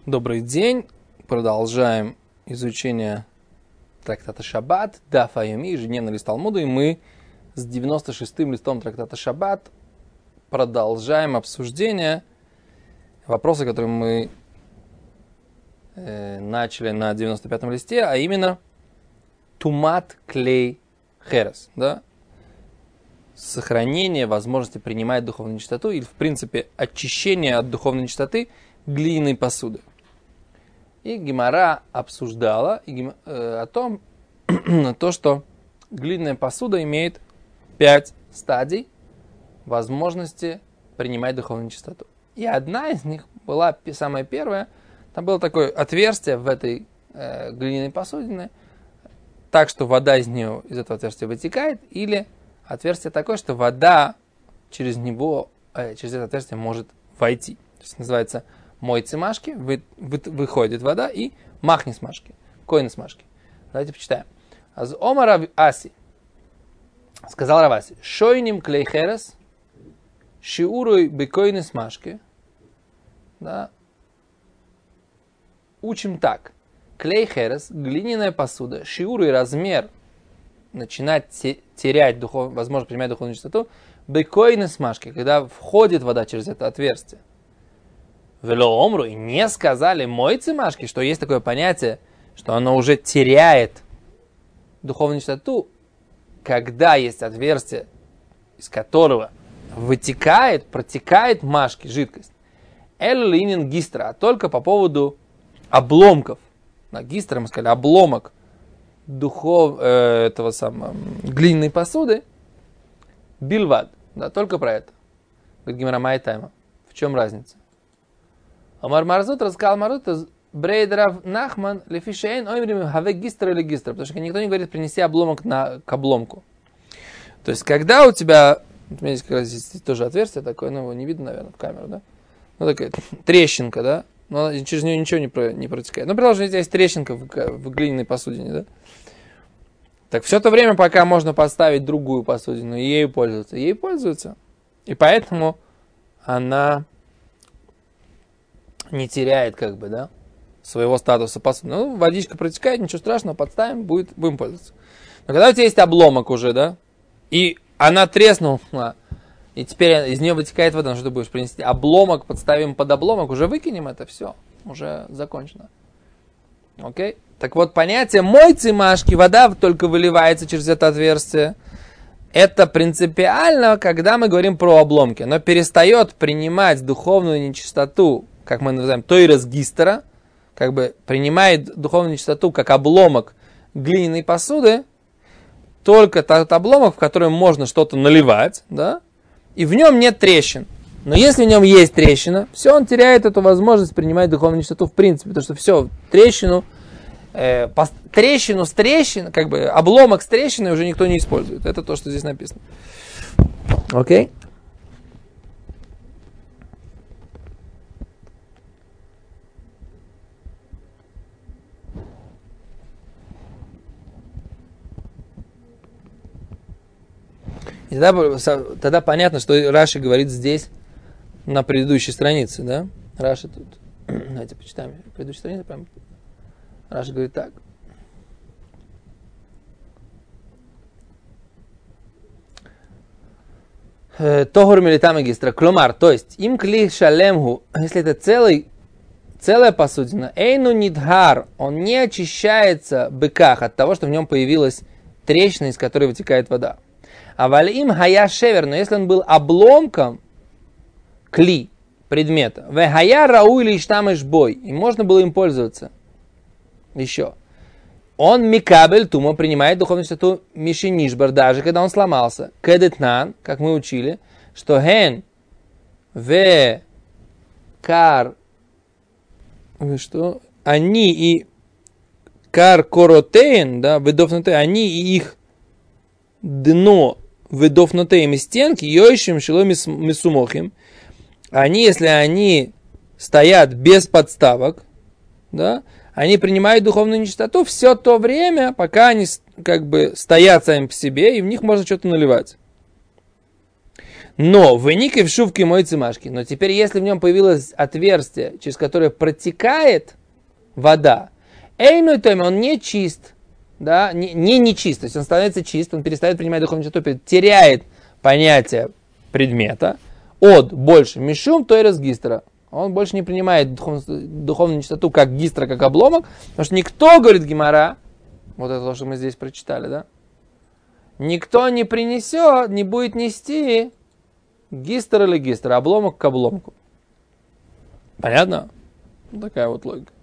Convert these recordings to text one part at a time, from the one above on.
Добрый день. Продолжаем изучение трактата Шаббат, Даф Айоми, ежедневный лист Талмуда, и мы с 96-м листом трактата Шаббат продолжаем обсуждение вопроса, который мы начали на 95-м листе, а именно Тумат Клей Херес, да? Сохранение возможности принимать духовную нечистоту или, в принципе, очищение от духовной нечистоты глиняной посуды. И Гемара обсуждала о том, что глиняная посуда имеет 5 стадий возможности принимать духовную нечистоту. И одна из них была самая первая. Там было такое отверстие в этой глиняной посудине, так что вода из этого отверстия вытекает, или отверстие такое, что вода через это отверстие может войти. То есть называется мойцы машки, выходит вода, и махни смашки, койны смашки. Давайте почитаем. Аз Омар Рав Аси, сказал Рав Аси, шойним клей херес, шиуруй бекойны смашки. Да. Учим так. Клей херес, глиняная посуда, шиуруй размер, начинать терять возможность принимать духовную чистоту, бекойны смашки, когда входит вода через это отверстие. Вело омру, и не сказали мойцы машки, что есть такое понятие, что оно уже теряет духовную чистоту, когда есть отверстие, из которого протекает машки, жидкость. Эль линин гистра, а только по поводу обломков. На гистра мы сказали обломок этого самого глиняной посуды. Бильвад, да, только про это. Говорит Гемара Майтайма. В чем разница? Амар Марзут рассказал Марзут, Брейдрав Нахман, Лефишейн, Оймрим, Хаве гистра или гистра. Потому что никто не говорит, принеси обломок к обломку. То есть, когда у тебя, у меня здесь как раз здесь тоже отверстие такое, но его не видно, наверное, в камеру, да? Ну, такая трещинка, да? Но через нее ничего не протекает. Ну, предположим, здесь есть трещинка в глиняной посудине, да? Так все то время, пока можно поставить другую посудину, и ею пользуются. И поэтому она не теряет, своего статуса посуды. Ну, водичка протекает, ничего страшного, подставим, будем пользоваться. Но когда у тебя есть обломок уже, да, и она треснула, и теперь из нее вытекает вода, что ты будешь принести? Обломок подставим под обломок, уже выкинем это, все, уже закончено. Окей? Так вот, понятие мойцы машки, вода только выливается через это отверстие. Это принципиально, когда мы говорим про обломки. Оно перестает принимать духовную нечистоту, как мы называем, тойрес гистера, принимает духовную нечистоту как обломок глиняной посуды, только тот обломок, в котором можно что-то наливать, да, и в нем нет трещин. Но если в нем есть трещина, все, он теряет эту возможность принимать духовную нечистоту в принципе, потому что все, трещину с трещиной, обломок с трещиной уже никто не использует. Это то, что здесь написано. Окей? И тогда понятно, что Раши говорит здесь на предыдущей странице, да? Раши тут. Давайте почитаем предыдущую страницу. Прям. Раши говорит так. Тогур милита магистра. Кломар, то есть, им кли шалемгу, если это целая посудина, эйну нидхар, он не очищается быках от того, что в нем появилась трещина, из которой вытекает вода. А валим хая шевер, но если он был обломком кли, предмета, ве хая рау или иштамыш бой, и можно было им пользоваться. Еще. Он микабель тума принимает духовную чистоту мишинишбар, даже когда он сломался. Кедетнан, как мы учили, что ген ве кар, что они и кар коротейн, да, ведофнутей, они и их дно ведофнутейм из стенки, йойшим шилой мисумохим, они, если они стоят без подставок, да, они принимают духовную нечистоту все то время, пока они стоят сами по себе, и в них можно что-то наливать. Но выникай в шубке мой цимашки. Но теперь, если в нем появилось отверстие, через которое протекает вода, эйной томи, он не чист, да, не чист, то есть он становится чист, он перестает принимать духовную чистоту, теряет понятие предмета, от больше мишум, то и разгистра. Он больше не принимает духовную чистоту как гистра, как обломок, потому что никто, говорит Гемара, вот это то, что мы здесь прочитали, да, никто не принесет, не будет нести гистр или гистр, обломок к обломку. Понятно? Такая вот логика.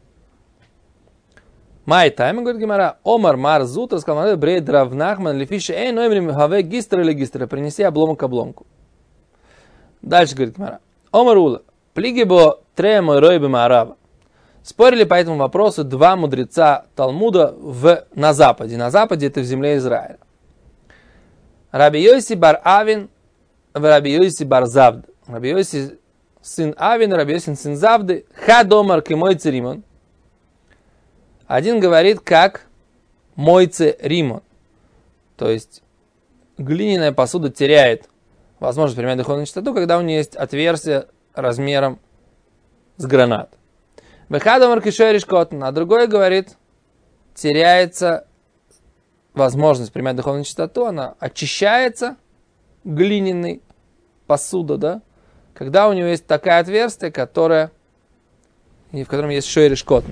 Май тайм, говорит Гемара, Омар Мар Зут рассказал, брей дравнахман лифиши эй ноймрим хаве гистр или гистр, принеси обломок к обломку. Дальше говорит Гемара, Омар Ула, плигибо тремо ройбе маарава. Спорили по этому вопросу два мудреца Талмуда на Западе. На Западе это в земле Израиля. Раби Йоси бар Авин, Раби Йоси бар Завд. Раби Йоси сын Авин, Раби Йоси сын Завды. Хадомар кемойце римон. Один говорит, как мойце римон. То есть глиняная посуда теряет возможность принимать духовную чистоту, когда у нее есть отверстие размером с гранат. Бехадомар кишой коттон. А другой говорит, теряется возможность принимать духовную чистоту, она очищается, глиняной посуда, да, когда у него есть такое отверстие, в котором есть шойриш коттон.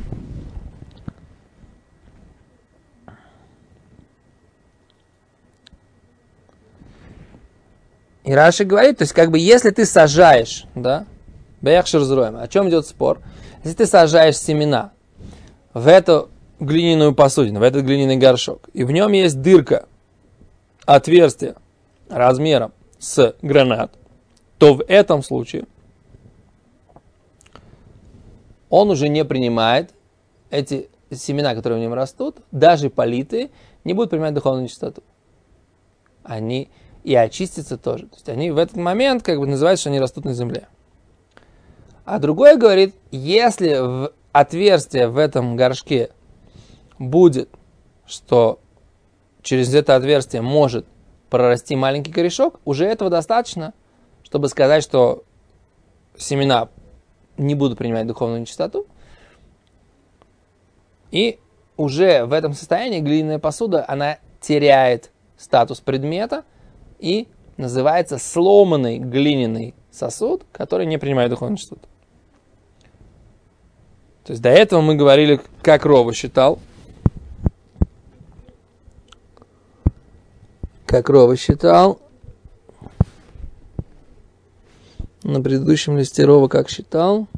И Раши говорит, то есть, как бы, если ты сажаешь, да, бэяхшир зроем, о чем идет спор? Если ты сажаешь семена в эту глиняную посудину, в этот глиняный горшок, и в нем есть дырка, отверстие размером с гранат, то в этом случае он уже не принимает эти семена, которые в нем растут, даже политые, не будут принимать духовную чистоту. Они и очистятся тоже. То есть они в этот момент как бы называют, что они растут на земле. А другой говорит, если в отверстие в этом горшке будет, что через это отверстие может прорасти маленький корешок, уже этого достаточно, чтобы сказать, что семена не будут принимать духовную чистоту. И уже в этом состоянии глиняная посуда, она теряет статус предмета и называется сломанный глиняный сосуд, который не принимает духовную чистоту. То есть до этого мы говорили, как Рова считал. Как Рова считал. На предыдущем листе Рова как считал.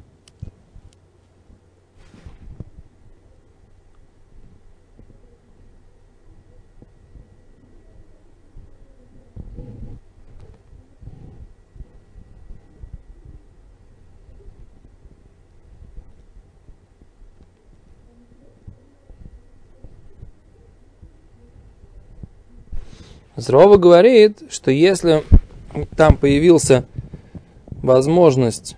Рова говорит, что если там появился возможность,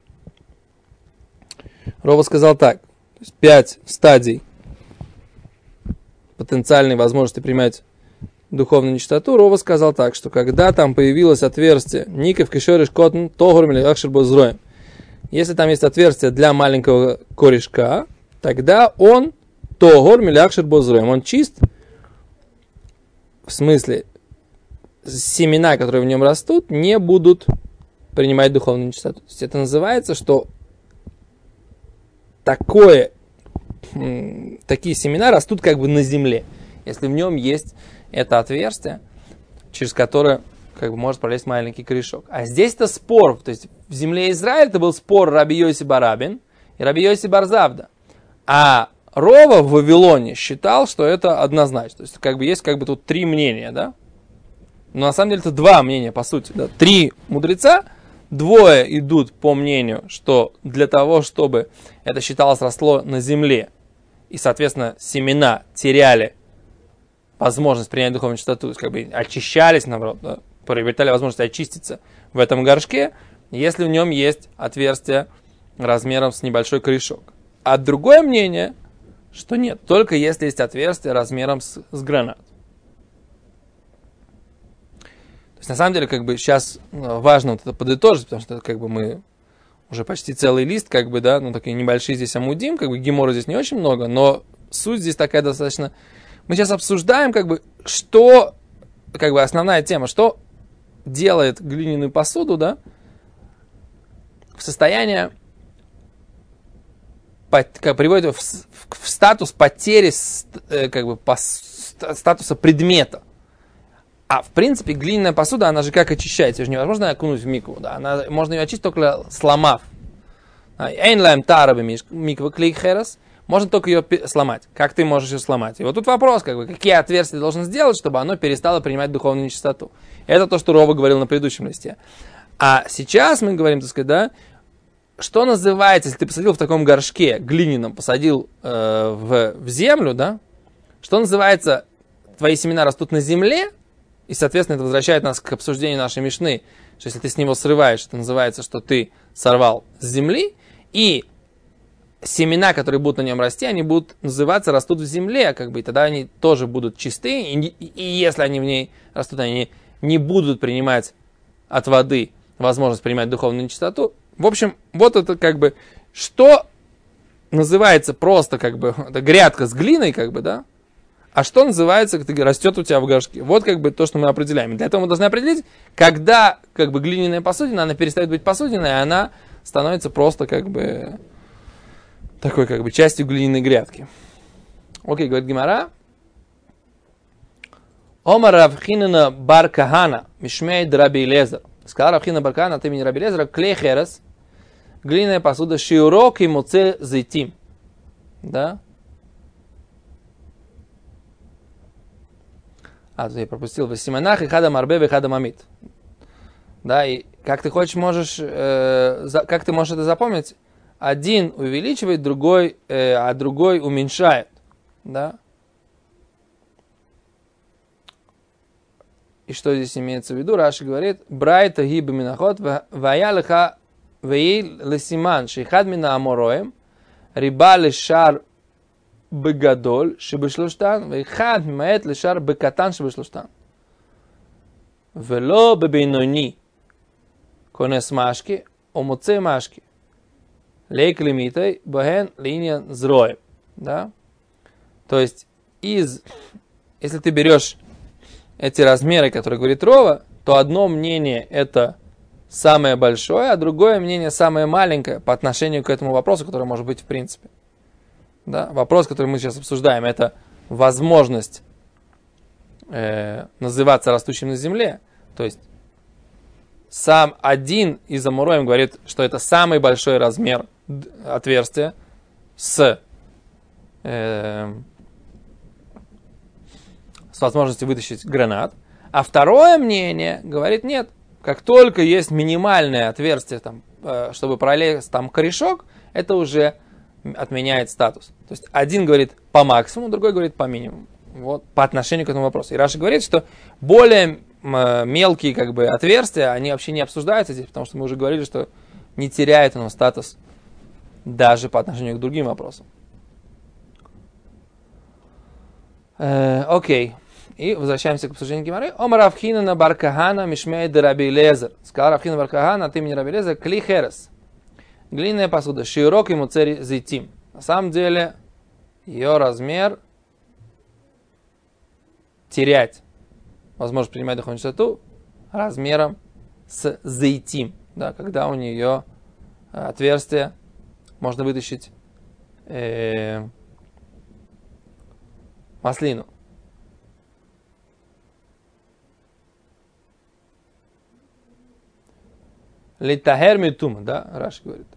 Рова сказал так, то есть 5 стадий потенциальной возможности принимать духовную нечистоту, Рова сказал так, что когда там появилось отверстие, ников кишориш коттон, тогор мелиахшир бозроем, если там есть отверстие для маленького корешка, тогда он тогор мелиахшир бозроем, он чист, в смысле, семена, которые в нем растут, не будут принимать духовную нечистоту. То есть это называется, что такие семена растут как бы на земле, если в нем есть это отверстие, через которое как бы может пролезть маленький корешок. А здесь это спор, то есть в земле Израиля это был спор Раби Йоси бар Рабин и Раби Йоси бар Завда. А Рова в Вавилоне считал, что это однозначно. То есть как бы есть как бы тут 3 мнения, да? Но на самом деле это 2 мнения, по сути. Да? 3 мудреца, 2 идут по мнению, что для того, чтобы это считалось росло на земле, и, соответственно, семена теряли возможность принять духовную чистоту, то есть как бы очищались, наоборот, да? Приобретали возможность очиститься в этом горшке, если в нем есть отверстие размером с небольшой корешок. А другое мнение, что нет, только если есть отверстие размером с гранат. есть, на самом деле, как бы сейчас важно вот это подытожить, потому что как бы мы уже почти целый лист, как бы, да, ну, такие небольшие здесь амудим, как бы гемора здесь не очень много, но суть здесь такая достаточно... Мы сейчас обсуждаем, как бы, что, как бы, основная тема, что делает глиняную посуду, да, в состояние, как приводит его в статус потери, как бы, статуса предмета. А в принципе глиняная посуда, она же как очищается, ее же невозможно окунуть в микву, да, можно ее очистить только сломав. Эйнлайм тарабы миква клейхерас, можно только ее сломать. Как ты можешь ее сломать? И вот тут вопрос, как бы, какие отверстия ты должен сделать, чтобы оно перестало принимать духовную нечистоту. Это то, что Рова говорил на предыдущем листе. А сейчас мы говорим, так сказать, да, что называется, если ты посадил в таком горшке глиняном, посадил в землю, да, что называется, твои семена растут на земле, и, соответственно, это возвращает нас к обсуждению нашей мишны, что если ты с него срываешь, это называется, что ты сорвал с земли, и семена, которые будут на нем расти, они будут называться, растут в земле, как бы, и тогда они тоже будут чистые, и если они в ней растут, они не будут принимать от воды возможность принимать духовную нечистоту. В общем, вот это как бы, что называется просто как бы, это грядка с глиной, как бы, да, а что называется, как растет у тебя в горшке. Вот как бы то, что мы определяем. И для этого мы должны определить, когда как бы глиняная посудина, она перестает быть посудиной, и она становится просто как бы такой как бы частью глиняной грядки. Окей, говорит Гемара. Омар Рав Хинана бар Кахана, мишмей Раби Элиэзер. Сказал Рав Хинана бар Кахана от имени Раби Элиэзера, клей херес, глиняная посуда, шиурок и муце зайтим. Да? Тут я пропустил. Васиманах и хада марбе и хада мамит. Да, и как ты хочешь, можешь, как ты можешь это запомнить? Один увеличивает, другой, а другой уменьшает. Да? И что здесь имеется в виду? Раши говорит, брайта гиба минахот, вая леха веил лесиман, шейхад мина амороем, риба лешар бегадоль шебешлуштан, вейхад мимаэт лешар бекатан шебешлуштан. Вело бебейнони конес машки, омоце машки. Лейк лимитай, бахен линия зроем. Да? То есть, если ты берешь эти размеры, которые говорит Рова, то одно мнение это самое большое, а другое мнение самое маленькое по отношению к этому вопросу, который может быть в принципе. Да? Вопрос, который мы сейчас обсуждаем, это возможность называться растущим на земле. То есть, сам один из амуроим говорит, что это самый большой размер отверстия с возможностью вытащить гранат. А второе мнение говорит, нет, как только есть минимальное отверстие, там, чтобы пролезть там корешок, это уже отменяет статус. То есть один говорит по максимуму, другой говорит по минимуму. Вот, по отношению к этому вопросу. И Раши говорит, что более мелкие как бы, отверстия, они вообще не обсуждаются здесь, потому что мы уже говорили, что не теряет оно статус даже по отношению к другим вопросам. Окей. И возвращаемся к обсуждению Гемары. Омар Рав Хинана бар Кахана мишмей де Раби Элиэзер. Сказал Рав Хинана бар Кахана от имени Раби Элиэзер, кли херес. Глиняная посуда, шиурок и муцери зайтим. На самом деле, ее размер терять возможность принимать духовную чистоту размером с зайтим. Да, когда у нее отверстие можно вытащить маслину. Литахер митума, да, Раши говорит.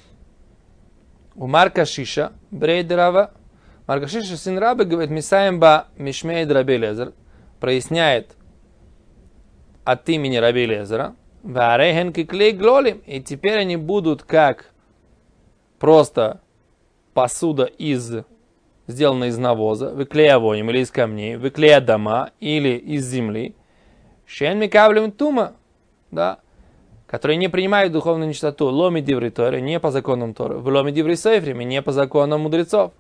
У Марка Шиша, Брейдерава, Марка Шиша, сын Рабы, говорит, Мисаемба Мишмейд Раби Элиэзер, проясняет от имени Раби Элиэзера, Варехен киклей глолим, и теперь они будут как просто посуда сделана из навоза, выклея воним или из камней, выклея дома или из земли, шен микавлем тума, да, которые не принимают духовную нечистоту, ломи диври Торы, не по законам Торы, в ломи диври Сойфрим, не по законам мудрецов.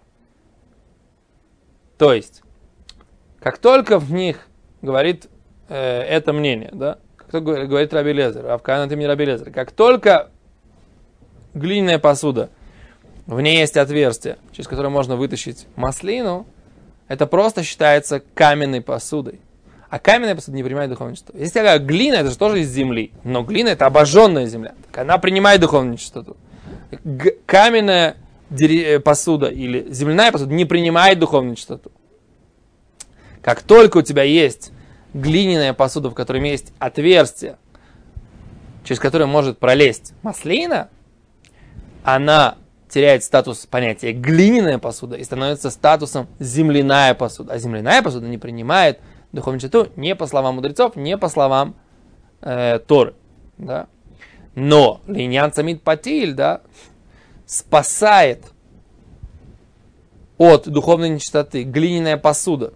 То есть, как только в них говорит это мнение, да, как Кто говорит Раби Элиэзер? Равкана, ты мне Раби Элиэзер. Как только глиняная посуда, в ней есть отверстие, через которое можно вытащить маслину, это просто считается каменной посудой. А каменная посуда не принимает духовную чистоту. Если такая глина, это же тоже из земли. Но глина это обожженная земля. Так она принимает духовную чистоту. Каменная посуда или земляная посуда не принимает духовную чистоту. Как только у тебя есть глиняная посуда, в которой есть отверстие, через которое может пролезть маслина, она теряет статус понятия глиняная посуда и становится статусом земляная посуда. А земляная посуда не принимает духовную чистоту не по словам мудрецов, не по словам Торы. Да? Но линьян самит патиль, да, спасает от духовной нечистоты глиняная посуда,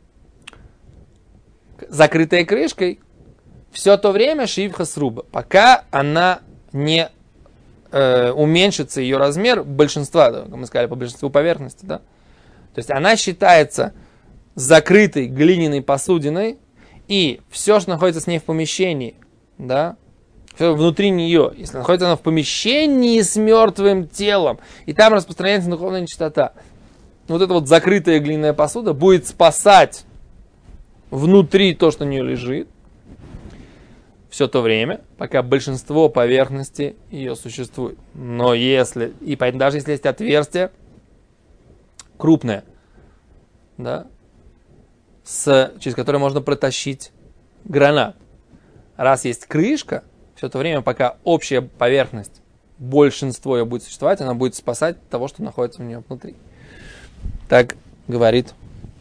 закрытая крышкой, все то время шивха сруба, пока она не уменьшится ее размер большинства, да, как мы сказали, по большинству поверхности. Да? То есть она считается закрытой глиняной посудиной, и все, что находится с ней в помещении, да, все внутри нее, если находится она в помещении с мертвым телом, и там распространяется духовная нечистота, вот эта вот закрытая глиняная посуда будет спасать внутри то, что у нее лежит, все то время, пока большинство поверхности ее существует. Но если, и даже если есть отверстие крупное, да, через которое можно протащить гранат, раз есть крышка, все то время, пока общая поверхность, большинство ее будет существовать, она будет спасать того, что находится у нее внутри. Так говорит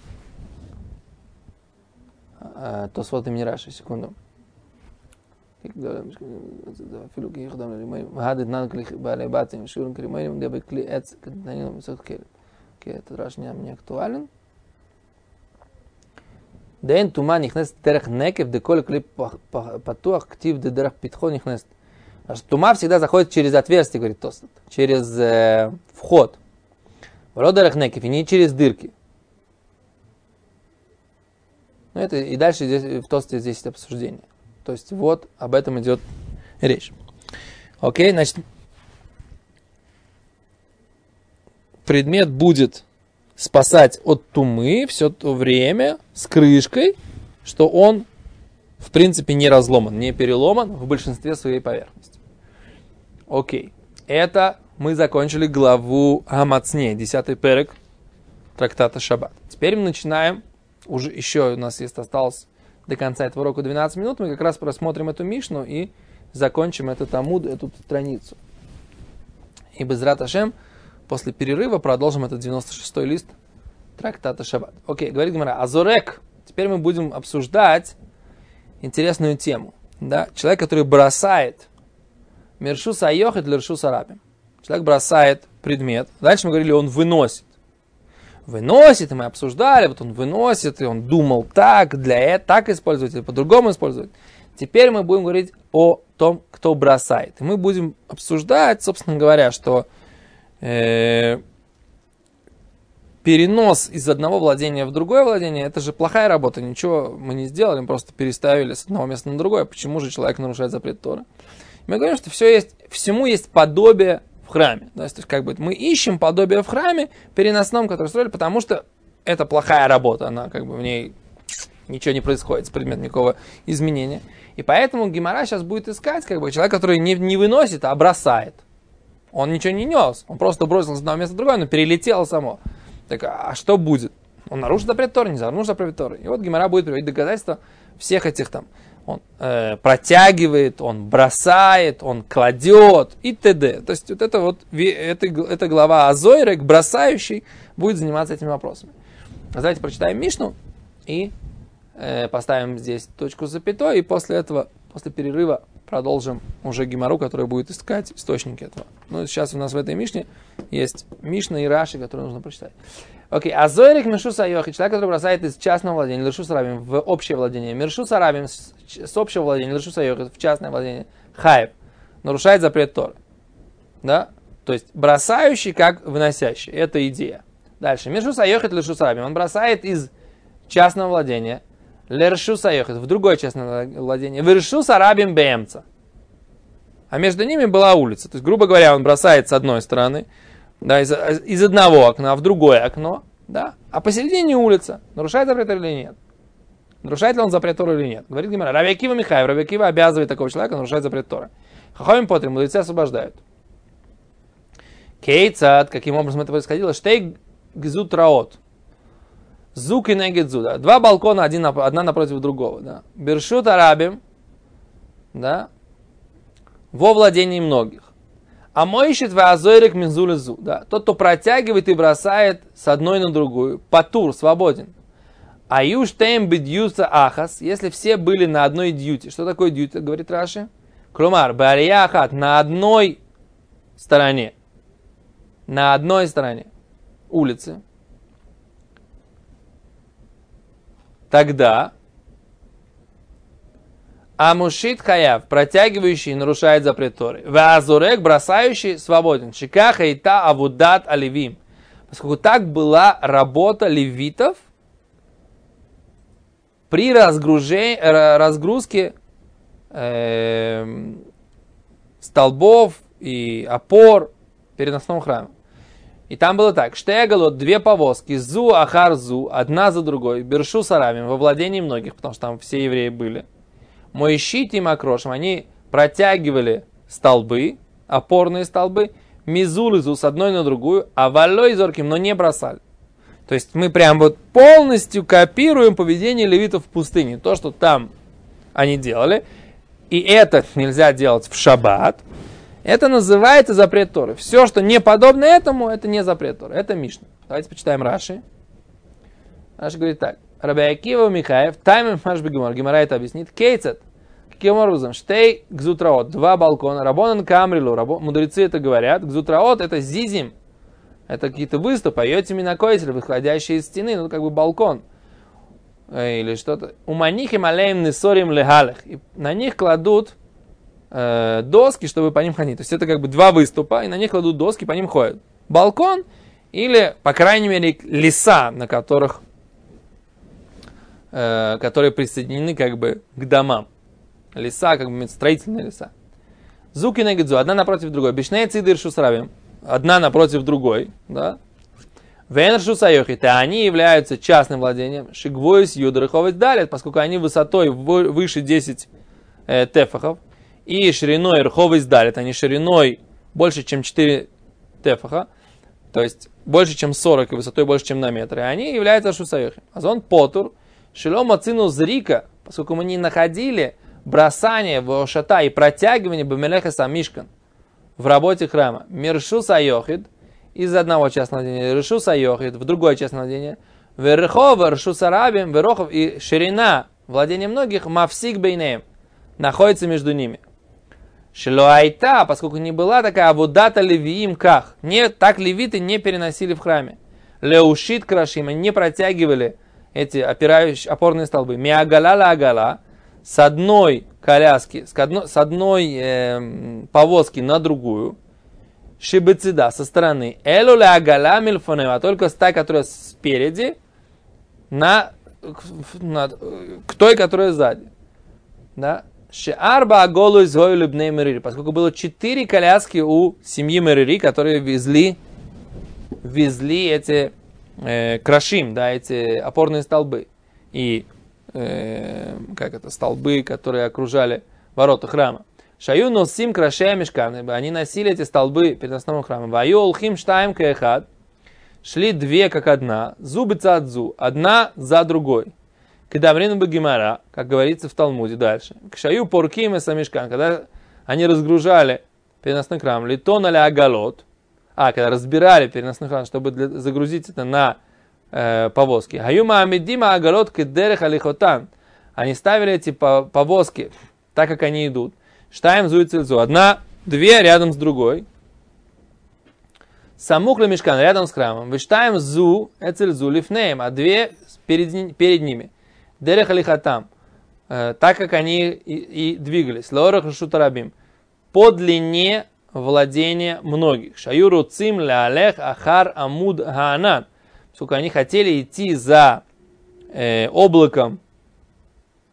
Тосфот имени Раши, секунду. Этот Раш не актуален. Дэн тума нихнест дерех некев, деколь клип патуах ктив дерех питхо нихнест. Тума всегда заходит через отверстие, говорит Тосфот, через вход. Вро дерех некев, и не через дырки. Ну, это, и дальше здесь, в Тосфоте здесь есть обсуждение. То есть вот об этом идет речь. Окей, значит, предмет будет спасать от тумы все то время с крышкой, что он, в принципе, не разломан, не переломан в большинстве своей поверхности. Окей, это мы закончили главу Амацне, 10-й перек трактата Шаббат. Теперь мы начинаем, уже еще у нас осталось до конца этого урока 12 минут, мы как раз просмотрим эту Мишну и закончим этот амуд, эту страницу. И Безрат Ашем после перерыва продолжим этот 96-й лист трактата Шаббат. Окей, говорит Гемара, Азорек. Теперь мы будем обсуждать интересную тему. Да? Человек, который бросает Мершуса Айохет или Ршуса Рабим. Человек бросает предмет. Дальше мы говорили, он выносит. Выносит, и мы обсуждали, вот он выносит, и он думал так, так использовать, или по-другому использовать. Теперь мы будем говорить о том, кто бросает. И мы будем обсуждать, собственно говоря, что перенос из одного владения в другое владение, это же плохая работа, ничего мы не сделали, мы просто переставили с одного места на другое. Почему же человек нарушает запрет Торы? Мы говорим, что всему есть подобие в храме. То есть, как бы, мы ищем подобие в храме переносном, который строили, потому что это плохая работа, она как бы в ней ничего не происходит, с предметом никакого изменения. И поэтому Гемара сейчас будет искать как бы, человека, который не выносит, а бросает. Он ничего не нес, он просто бросил с одного места в другое, но перелетело само. Так, а что будет? Он нарушит запрет Торы, не нарушит запрет Торы. И вот Гемара будет приводить доказательства всех этих там. Он протягивает, он бросает, он кладет и т.д. То есть вот эта глава Азойрек, бросающий, будет заниматься этими вопросами. Давайте прочитаем Мишну и поставим здесь точку с запятой, и после этого, после перерыва, продолжим уже Гемару, который будет искать источники этого. Ну, сейчас у нас в этой Мишне есть Мишна и Раши, которые нужно прочитать. Окей, Азойрик Мершуса Айохи, человек, который бросает из частного владения Лершуса Рабим в общее владение. Мершуса Рабим с общего владения Лершуса Айохи в частное владение. Хаев. Нарушает запрет Торы. Да? То есть бросающий как выносящий. Это идея. Дальше. Мершуса Айохи Лершуса Рабим. Он бросает из частного владения Лершуса йохет, в другой частное владение. Вершуса рабим бемца. А между ними была улица. То есть, грубо говоря, он бросает с одной стороны, да, из одного окна в другое окно, да, а посередине улица. Нарушает запрет или нет? Нарушает ли он запрет Торы или нет? Говорит Гемара, Раби Акива Михаев, Раби Акива обязывает такого человека нарушать запрет Торы. Хахомим потрим, мудрецы освобождают. Кейцат, каким образом это происходило? Штей гзут раот. Зук и негедзу, да. Два балкона, одна напротив другого, да. Бершут арабим, да, во владении многих. А мой ищет вазойрик минзулезу, да. Тот, кто протягивает и бросает с одной на другую, патур, свободен. А юштейм бедьюса ахас, если все были на одной дьюте. Что такое дьюта, говорит Раши? Крумар, бария ахат, на одной стороне. На одной стороне улицы. Тогда амушит хаяв, протягивающий, нарушает запрет Торы. Ваазурек, бросающий, свободен. Шикаха и та авудат аливим. Поскольку так была работа левитов при разгрузке столбов и опор в переносном храме. И там было так. Штегалот, две повозки, зу ахар зу, одна за другой, бершу сарамим, во владении многих, потому что там все евреи были. Моищит и макрошем, они протягивали столбы, опорные столбы, мизулизу с одной на другую, а валой зорким, но не бросали. То есть мы прям вот полностью копируем поведение левитов в пустыне. То, что там они делали, и это нельзя делать в шаббат, это называется запрет Торы. Все, что не подобно этому, это не запрет Торы. Это Мишна. Давайте почитаем Раши. Раши говорит так. Раби Акива Михаев, таймем маш бегемор. Гемара это объяснит. Кейцет. Каким образом? Штей гзутраот. Два балкона. Рабонан камрилу. Мудрецы это говорят. Гзутраот это зизим. Это какие-то выступы. Йоти минакоисель, выходящие из стены. Ну, как бы балкон. Или что-то. Уманихи малеем несорим лехалех. И на них кладут доски, чтобы по ним ходить. То есть это как бы два выступа, и на них кладут доски, по ним ходят. Балкон или, по крайней мере, леса, на которых, которые присоединены как бы к домам. Леса, как бы строительные леса. Зуки негидзу, одна напротив другой. Бишней цидыр шусравим, одна напротив другой, да. Венершу сайохит, и они являются частным владением. Шигвоис юдрыховец далит, поскольку они высотой выше 10 тефахов. И шириной рховый сдалит, они шириной больше, чем 4 тефаха, то есть больше, чем 40 и высотой больше, чем на метр. И они являются шусайохи. Азон потур, шилом ацину зрика, поскольку мы не находили бросание в шата и протягивание бамелеха самишкан в работе храма. Миршу сайохид из одного частного владения, решу сайохид в другое частное владение, верхов, решу сарабим, верохов и ширина владения многих мавсик бейнеем находится между ними. Шилуайта, поскольку не была такая авудата левиим ках. Так левиты не переносили в храме. Леушит крашим, они не протягивали эти опорные столбы. Миагала ла агала, с одной коляски, с одной повозки на другую. Шибецида, со стороны. Элу ла агала мильфонева, только с той, которая спереди, к той, которая сзади. Да? Шеарба аголу из гою любней мерири, поскольку было 4 коляски у семьи Мерири, которые везли эти крашим, да, эти опорные столбы и столбы, которые окружали ворота храма. Шаю носим крашея мешкан, они носили эти столбы переносного храма. Ваю олхим штаем каехад, шли две как одна, зубы цадзу, одна за другой. Когда время Гемара, как говорится в Талмуде дальше, к шаю порким и самишкан, когда они разгружали переносной храм, литон аля агалот, когда разбирали переносной храм, чтобы загрузить это на повозки. Хаюма амидима агалот кедерех алихотан, они ставили эти повозки так, как они идут. Штаем зуицельзу, одна, две рядом с другой. Самухля мишкан рядом с храмом. Виштаем зу эцельзу лифнеем, а две перед ними. Дерех алихатам, так как они и двигались. Лорах шутарабим, по длине владения многих. Шаюру цим ля ахар амуд хаанан, поскольку они хотели идти за облаком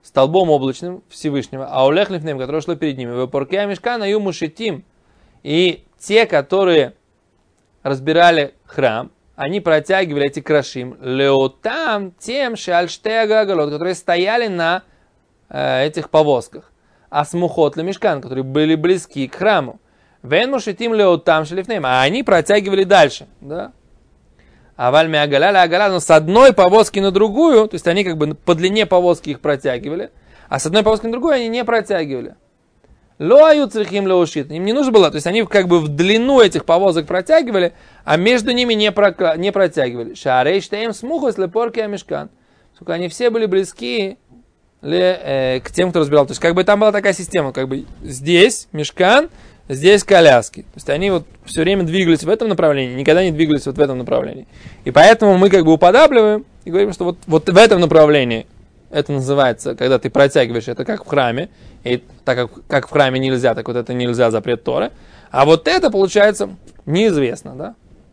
столбом облачным Всевышнего, а улех лифнем, которое шло перед ними, в порке мешкана ю мушитим, и те, которые разбирали храм, они протягивали эти крашим, леотам тем шальштега агалот, которые стояли на этих повозках, а смухот лемешкан, которые были близки к храму, вен мушитим леотам шалифнем, а они протягивали дальше, да? А вальми агаля агаля, но с одной повозки на другую, то есть они как бы по длине повозки их протягивали, а с одной повозки на другую они не протягивали. Лоаю црихим леушит, им не нужно было, то есть они как бы в длину этих повозок протягивали, а между ними не протягивали. Шаарей штеем смухос лепорки амешкан. Сколько они все были близки к тем, кто разбирал. То есть как бы там была такая система, как бы здесь мешкан, здесь коляски. То есть они вот все время двигались в этом направлении, никогда не двигались вот в этом направлении. И поэтому мы как бы уподабливаем и говорим, что вот в этом направлении это называется, когда ты протягиваешь, это как в храме. И так как в храме нельзя, так вот это нельзя, запрет Торы. А вот это получается неизвестно,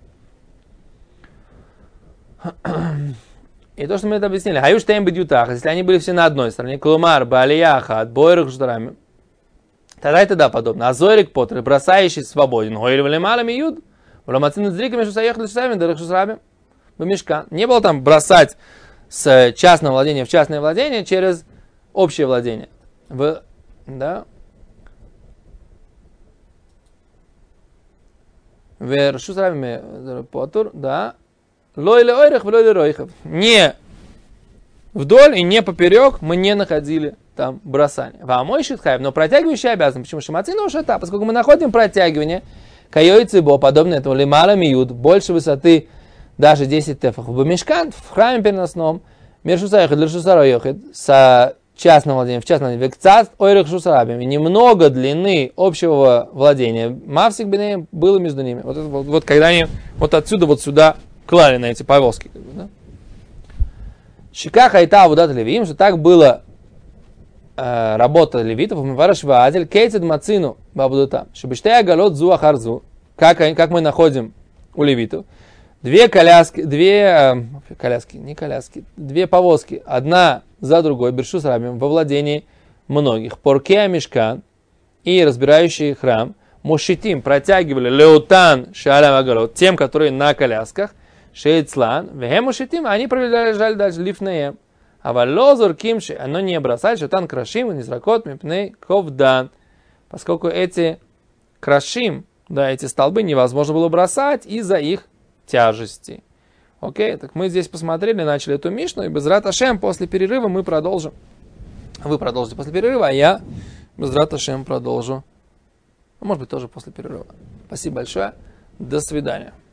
да? И то, что мы это объяснили. Хаюштейм бедютах, если они были все на одной стороне, клумар, балияха, от бойрах штарами, тогда и тогда подобно. А зойрик потр, бросающий свободен, гойли валималами юд, вламацин с дриками, что заехали шусами, дырых шусрами, бамешка. Не было там бросать с частного владения в частное владение через общее владение. Да? Вершусрами потр, да. Лой лойрах, лой лойрахов. Не вдоль и не поперек мы не находили там бросание. Вамой шитхаев, но протягивающий обязан. Почему? Шамацину шата, поскольку мы находим протягивание, кайой цибо, подобное этому лимала миют, больше высоты даже 10 тефах. В мешкан, в храме переносном, мершусаях для шусароехет, с частного владения в частном владении, векцат ойрах шусарабим, немного длины общего владения, мавсик бинеем было между ними. Вот когда они вот отсюда вот сюда клали на эти повозки. Как бы, да? Шикаха и та водата левиим, что так было работа левитов, умыварашваатель, кейцед мацину бабудута, чтобы штея галот зу ахарзу, как мы находим у левитов, две повозки, одна за другой, бершу с рабим, во владении многих, поркея мешкан и разбирающий храм, мушитим протягивали леутан шалям агалот, тем, которые на колясках, шейцлан, вехем мушитим, они продолжали дальше лифнеем. А валозор кимши, оно не бросает, что там крашим, не зракот, мипней ковдан. Поскольку эти крашим, да, эти столбы невозможно было бросать из-за их тяжести. Окей, так мы здесь посмотрели, начали эту мишну, и безрат Ашем после перерыва мы продолжим. Вы продолжите после перерыва, а я безрат Ашем продолжу. Может быть, тоже после перерыва. Спасибо большое. До свидания.